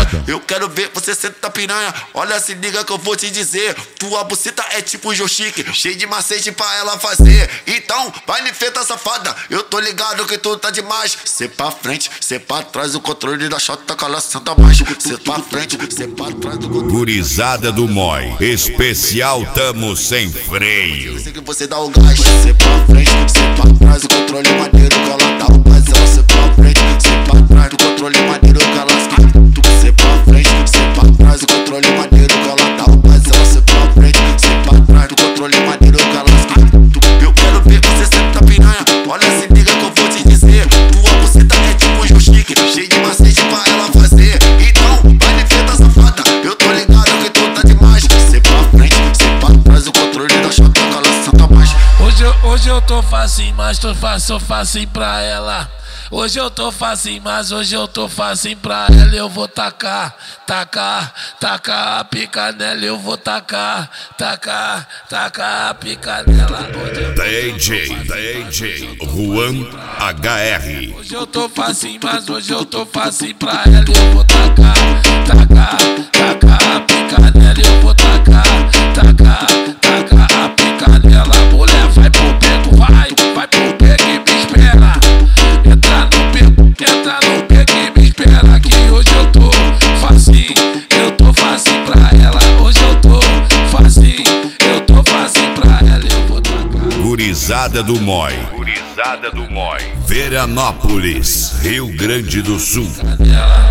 Eu quero ver você senta piranha. Olha, se liga que eu vou te dizer. Tua buceta é tipo joystick, cheio de macete pra ela fazer. Então, vai me feita safada. Eu tô ligado que tu tá demais. Cê pra frente, cê pra trás. O controle da chota com ela senta mais. Cê pra frente, cê pra trás do controle. Gurizada do Moi, especial tamo sem freio. Sei que você dá o gás. Cê pra frente, cê pra trás. O controle maneiro que ela dá o gás. Ela cê pra frente, cê pra trás. Do controle maneiro que ela cê pra frente, cê pra trás. O controle maneiro que ela dá o gás. Ela cê pra frente, cê pra trás. Do controle maneiro que ela eu quero ver você senta piranha. Olha, se liga que eu vou te dizer. Tua buceta é tipo joystick, cheio de macete pra ela fazer. Então, vai me feita safada. Eu tô ligado que tu tá demais. Cê pra frente, cê pra trás. O controle da chota que ela senta mais. Hoje eu tô facinho, mas tô facinho pra ela. Hoje eu tô facinho, mas hoje eu tô facinho pra ela. Eu vou tacar a pica nela. Eu vou tacar a pica nela. DJ Juan HR. Hoje eu tô facinho, mas hoje eu tô facinho pra ela. Eu vou tacar a pica nela. Eu vou tacar a pica nela. Mulher, vai pro beco, vai pro beco e me espera. Entra no beco e me espera. Que hoje eu tô facinho pra ela. Hoje eu tô facinho pra ela. Eu vou tacar. Gurizada do Moi, Veranópolis, Rio Grande do Sul.